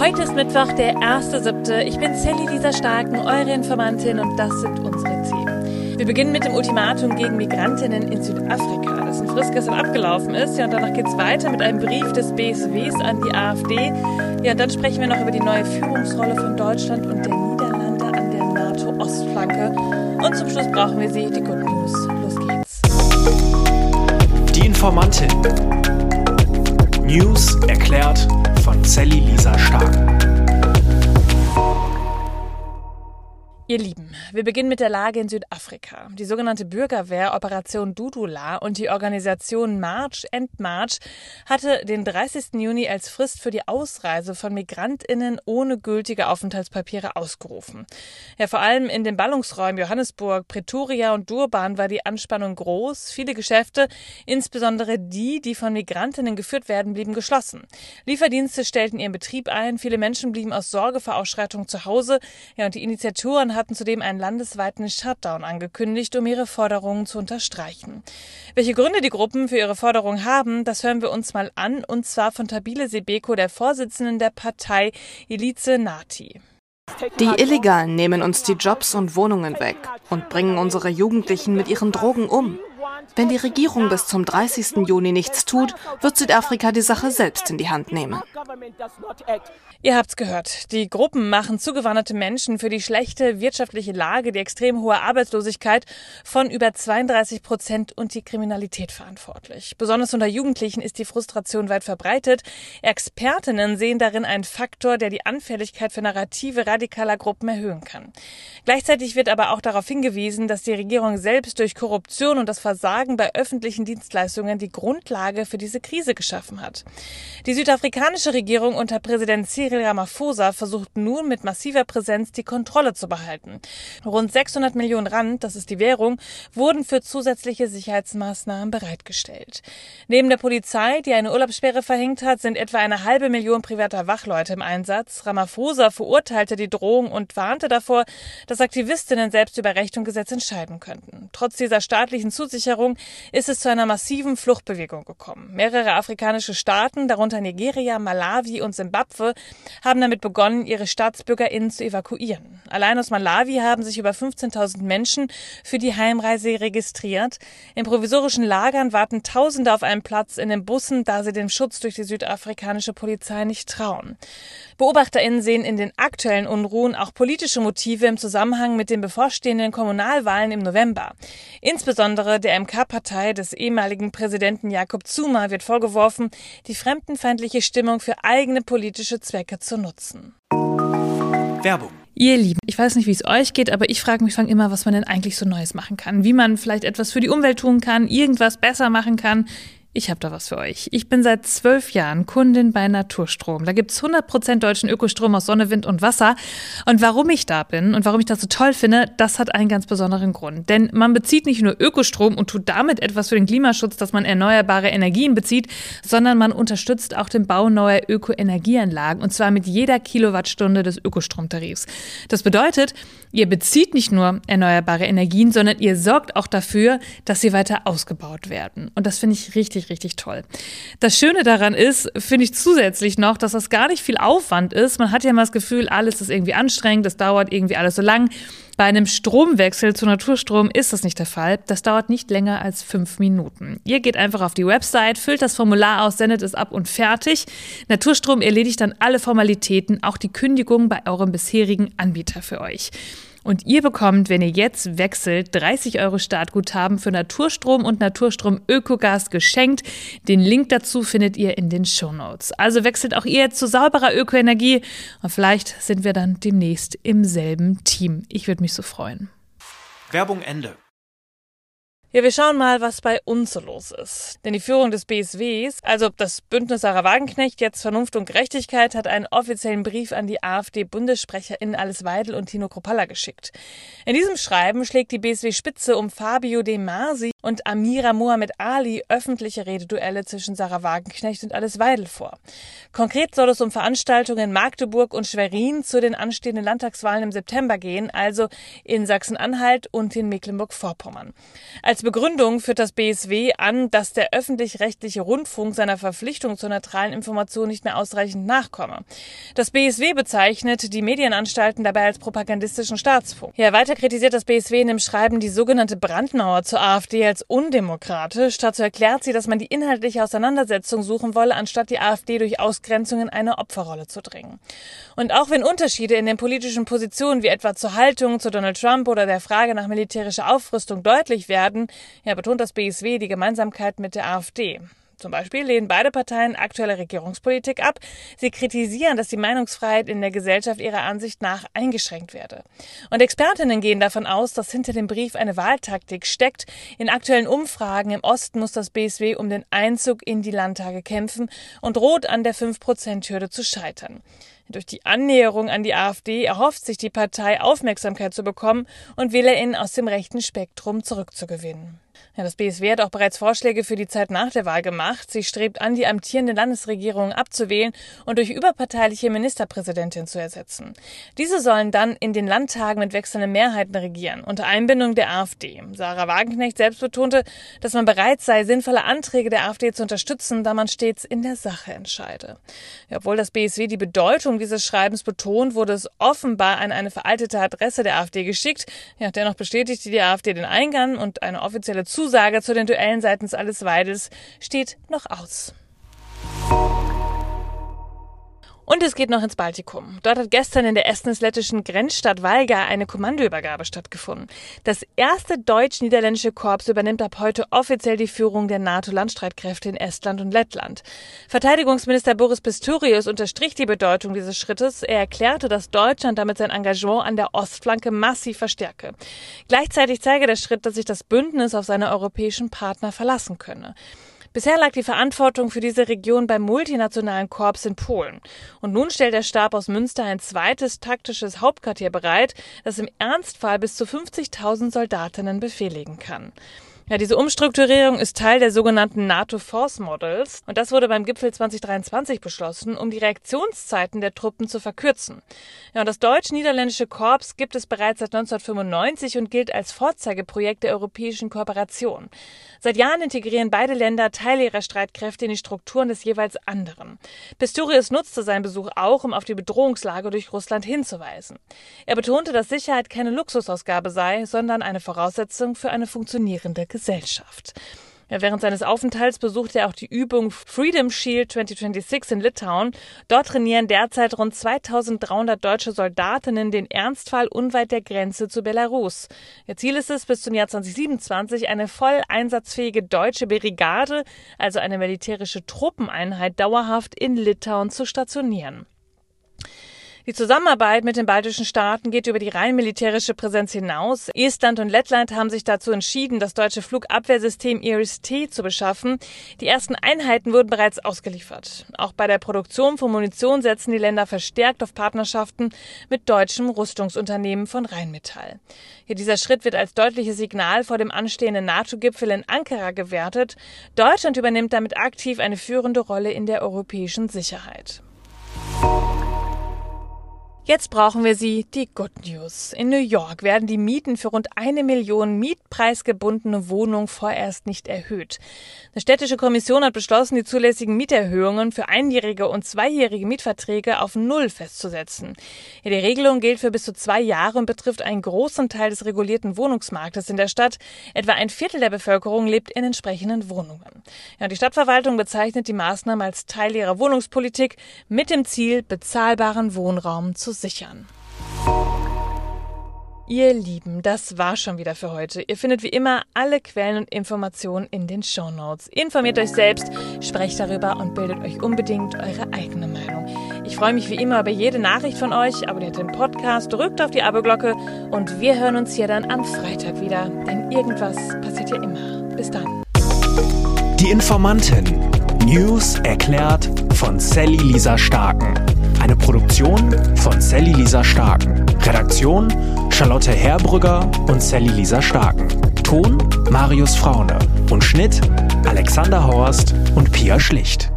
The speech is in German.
Heute ist Mittwoch, der 1.7. Ich bin Sally Lisa Starken, eure Informantin, und das sind unsere Themen. Wir beginnen mit dem Ultimatum gegen Migrantinnen in Südafrika, dessen Frist gestern abgelaufen ist. Ja, und danach geht es weiter mit einem Brief des BSWs an die AfD. Ja, und dann sprechen wir noch über die neue Führungsrolle von Deutschland und der Niederlande an der NATO-Ostflanke. Und zum Schluss brauchen wir sie, die Good News. Los geht's. Die Informantin. News erklärt von Sally Lisa Starken. Ihr Lieben, wir beginnen mit der Lage in Südafrika. Die sogenannte Bürgerwehr Operation Dudula und die Organisation March and March hatte den 30. Juni als Frist für die Ausreise von MigrantInnen ohne gültige Aufenthaltspapiere ausgerufen. Ja, vor allem in den Ballungsräumen Johannesburg, Pretoria und Durban war die Anspannung groß. Viele Geschäfte, insbesondere die von Migrantinnen geführt werden, blieben geschlossen. Lieferdienste stellten ihren Betrieb ein. Viele Menschen blieben aus Sorge vor Ausschreitungen zu Hause. Ja, und die Initiatoren hatten zudem einen landesweiten Shutdown angekündigt, um ihre Forderungen zu unterstreichen. Welche Gründe die Gruppen für ihre Forderungen haben, das hören wir uns mal an, und zwar von Tabile Sebeko, der Vorsitzenden der Partei Ilize Nati. Die Illegalen nehmen uns die Jobs und Wohnungen weg und bringen unsere Jugendlichen mit ihren Drogen um. Wenn die Regierung bis zum 30. Juni nichts tut, wird Südafrika die Sache selbst in die Hand nehmen. Ihr habt's gehört. Die Gruppen machen zugewanderte Menschen für die schlechte wirtschaftliche Lage, die extrem hohe Arbeitslosigkeit von über 32% und die Kriminalität verantwortlich. Besonders unter Jugendlichen ist die Frustration weit verbreitet. Expertinnen sehen darin einen Faktor, der die Anfälligkeit für Narrative radikaler Gruppen erhöhen kann. Gleichzeitig wird aber auch darauf hingewiesen, dass die Regierung selbst durch Korruption und das Versagen bei öffentlichen Dienstleistungen die Grundlage für diese Krise geschaffen hat. Die südafrikanische Regierung unter Präsident Cyril Ramaphosa versucht nun mit massiver Präsenz die Kontrolle zu behalten. Rund 600 Millionen Rand, das ist die Währung, wurden für zusätzliche Sicherheitsmaßnahmen bereitgestellt. Neben der Polizei, die eine Urlaubssperre verhängt hat, sind etwa 500.000 privater Wachleute im Einsatz. Ramaphosa verurteilte die Drohung und warnte davor, dass Aktivistinnen selbst über Recht und Gesetz entscheiden könnten. Trotz dieser staatlichen Zusicherung ist es zu einer massiven Fluchtbewegung gekommen. Mehrere afrikanische Staaten, darunter Nigeria, Malawi und Simbabwe, haben damit begonnen, ihre StaatsbürgerInnen zu evakuieren. Allein aus Malawi haben sich über 15.000 Menschen für die Heimreise registriert. In provisorischen Lagern warten Tausende auf einen Platz in den Bussen, da sie dem Schutz durch die südafrikanische Polizei nicht trauen. BeobachterInnen sehen in den aktuellen Unruhen auch politische Motive im Zusammenhang mit den bevorstehenden Kommunalwahlen im November. Insbesondere der MK-Partei des ehemaligen Präsidenten Jacob Zuma wird vorgeworfen, die fremdenfeindliche Stimmung für eigene politische Zwecke zu nutzen. Werbung. Ihr Lieben, ich weiß nicht, wie es euch geht, aber ich frage mich immer, was man denn eigentlich so Neues machen kann. Wie man vielleicht etwas für die Umwelt tun kann, irgendwas besser machen kann. Ich habe da was für euch. Ich bin seit 12 Jahren Kundin bei Naturstrom. Da gibt's 100% deutschen Ökostrom aus Sonne, Wind und Wasser. Und warum ich da bin und warum ich das so toll finde, das hat einen ganz besonderen Grund. Denn man bezieht nicht nur Ökostrom und tut damit etwas für den Klimaschutz, dass man erneuerbare Energien bezieht, sondern man unterstützt auch den Bau neuer Ökoenergieanlagen, und zwar mit jeder Kilowattstunde des Ökostromtarifs. Das bedeutet, ihr bezieht nicht nur erneuerbare Energien, sondern ihr sorgt auch dafür, dass sie weiter ausgebaut werden. Und das finde ich richtig toll. Das Schöne daran ist, finde ich zusätzlich noch, dass das gar nicht viel Aufwand ist. Man hat ja immer das Gefühl, alles ist irgendwie anstrengend, das dauert irgendwie alles so lang. Bei einem Stromwechsel zu Naturstrom ist das nicht der Fall. Das dauert nicht länger als 5 Minuten. Ihr geht einfach auf die Website, füllt das Formular aus, sendet es ab und fertig. Naturstrom erledigt dann alle Formalitäten, auch die Kündigung bei eurem bisherigen Anbieter für euch. Und ihr bekommt, wenn ihr jetzt wechselt, 30 € Startguthaben für Naturstrom und Naturstrom Ökogas geschenkt. Den Link dazu findet ihr in den Shownotes. Also wechselt auch ihr zu sauberer Ökoenergie und vielleicht sind wir dann demnächst im selben Team. Ich würde mich so freuen. Werbung Ende. Ja, wir schauen mal, was bei uns so los ist. Denn die Führung des BSWs, also das Bündnis Sarah Wagenknecht, jetzt Vernunft und Gerechtigkeit, hat einen offiziellen Brief an die AfD-BundessprecherInnen Alice Weidel und Tino Kruppalla geschickt. In diesem Schreiben schlägt die BSW-Spitze um Fabio De Masi und Amira Mohamed Ali öffentliche Rededuelle zwischen Sarah Wagenknecht und Alice Weidel vor. Konkret soll es um Veranstaltungen in Magdeburg und Schwerin zu den anstehenden Landtagswahlen im September gehen, also in Sachsen-Anhalt und in Mecklenburg-Vorpommern. Als Begründung führt das BSW an, dass der öffentlich-rechtliche Rundfunk seiner Verpflichtung zur neutralen Information nicht mehr ausreichend nachkomme. Das BSW bezeichnet die Medienanstalten dabei als propagandistischen Staatsfunk. Ja, weiter kritisiert das BSW in dem Schreiben die sogenannte Brandmauer zur AfD als undemokratisch. Dazu erklärt sie, dass man die inhaltliche Auseinandersetzung suchen wolle, anstatt die AfD durch Ausgrenzung in eine Opferrolle zu drängen. Und auch wenn Unterschiede in den politischen Positionen wie etwa zur Haltung zu Donald Trump oder der Frage nach militärischer Aufrüstung deutlich werden, betont das BSW die Gemeinsamkeit mit der AfD. Zum Beispiel lehnen beide Parteien aktuelle Regierungspolitik ab. Sie kritisieren, dass die Meinungsfreiheit in der Gesellschaft ihrer Ansicht nach eingeschränkt werde. Und Expertinnen gehen davon aus, dass hinter dem Brief eine Wahltaktik steckt. In aktuellen Umfragen im Osten muss das BSW um den Einzug in die Landtage kämpfen und droht an der 5%-Hürde zu scheitern. Durch die Annäherung an die AfD erhofft sich die Partei, Aufmerksamkeit zu bekommen und WählerInnen aus dem rechten Spektrum zurückzugewinnen. Das BSW hat auch bereits Vorschläge für die Zeit nach der Wahl gemacht. Sie strebt an, die amtierende Landesregierung abzuwählen und durch überparteiliche Ministerpräsidentin zu ersetzen. Diese sollen dann in den Landtagen mit wechselnden Mehrheiten regieren, unter Einbindung der AfD. Sarah Wagenknecht selbst betonte, dass man bereit sei, sinnvolle Anträge der AfD zu unterstützen, da man stets in der Sache entscheide. Obwohl das BSW die Bedeutung dieses Schreibens betont, wurde es offenbar an eine veraltete Adresse der AfD geschickt. Dennoch bestätigte die AfD den Eingang und eine offizielle Zusage zu den Duellen seitens Alice Weidels steht noch aus. Und es geht noch ins Baltikum. Dort hat gestern in der estnisch-lettischen Grenzstadt Valga eine Kommandoübergabe stattgefunden. Das erste deutsch-niederländische Korps übernimmt ab heute offiziell die Führung der NATO-Landstreitkräfte in Estland und Lettland. Verteidigungsminister Boris Pistorius unterstrich die Bedeutung dieses Schrittes. Er erklärte, dass Deutschland damit sein Engagement an der Ostflanke massiv verstärke. Gleichzeitig zeige der Schritt, dass sich das Bündnis auf seine europäischen Partner verlassen könne. Bisher lag die Verantwortung für diese Region beim multinationalen Korps in Polen. Und nun stellt der Stab aus Münster ein zweites taktisches Hauptquartier bereit, das im Ernstfall bis zu 50.000 Soldatinnen befehligen kann. Diese Umstrukturierung ist Teil der sogenannten NATO Force Models und das wurde beim Gipfel 2023 beschlossen, um die Reaktionszeiten der Truppen zu verkürzen. Und das deutsch-niederländische Korps gibt es bereits seit 1995 und gilt als Vorzeigeprojekt der europäischen Kooperation. Seit Jahren integrieren beide Länder Teile ihrer Streitkräfte in die Strukturen des jeweils anderen. Pistorius nutzte seinen Besuch auch, um auf die Bedrohungslage durch Russland hinzuweisen. Er betonte, dass Sicherheit keine Luxusausgabe sei, sondern eine Voraussetzung für eine funktionierende Gesellschaft. Während seines Aufenthalts besuchte er auch die Übung Freedom Shield 2026 in Litauen. Dort trainieren derzeit rund 2.300 deutsche Soldatinnen den Ernstfall unweit der Grenze zu Belarus. Ihr Ziel ist es, bis zum Jahr 2027 eine voll einsatzfähige deutsche Brigade, also eine militärische Truppeneinheit, dauerhaft in Litauen zu stationieren. Die Zusammenarbeit mit den baltischen Staaten geht über die rein militärische Präsenz hinaus. Estland und Lettland haben sich dazu entschieden, das deutsche Flugabwehrsystem IRIS-T zu beschaffen. Die ersten Einheiten wurden bereits ausgeliefert. Auch bei der Produktion von Munition setzen die Länder verstärkt auf Partnerschaften mit deutschen Rüstungsunternehmen von Rheinmetall. Dieser Schritt wird als deutliches Signal vor dem anstehenden NATO-Gipfel in Ankara gewertet. Deutschland übernimmt damit aktiv eine führende Rolle in der europäischen Sicherheit. Jetzt brauchen wir sie, die Good News. In New York werden die Mieten für rund 1 Million mietpreisgebundene Wohnungen vorerst nicht erhöht. Eine städtische Kommission hat beschlossen, die zulässigen Mieterhöhungen für einjährige und zweijährige Mietverträge auf 0 festzusetzen. Die Regelung gilt für bis zu 2 Jahre und betrifft einen großen Teil des regulierten Wohnungsmarktes in der Stadt. Etwa ein Viertel der Bevölkerung lebt in entsprechenden Wohnungen. Die Stadtverwaltung bezeichnet die Maßnahme als Teil ihrer Wohnungspolitik mit dem Ziel, bezahlbaren Wohnraum zu sichern. Ihr Lieben, das war schon wieder für heute. Ihr findet wie immer alle Quellen und Informationen in den Shownotes. Informiert euch selbst, sprecht darüber und bildet euch unbedingt eure eigene Meinung. Ich freue mich wie immer über jede Nachricht von euch. Abonniert den Podcast, drückt auf die Abo-Glocke und wir hören uns hier dann am Freitag wieder. Denn irgendwas passiert ja immer. Bis dann. Die Informantin. News erklärt von Sally Lisa Starken. Eine Produktion von Sally Lisa Starken. Redaktion Charlotte Herbrügger und Sally Lisa Starken. Ton Marius Fraune und Schnitt Alexander Horst und Pia Schlicht.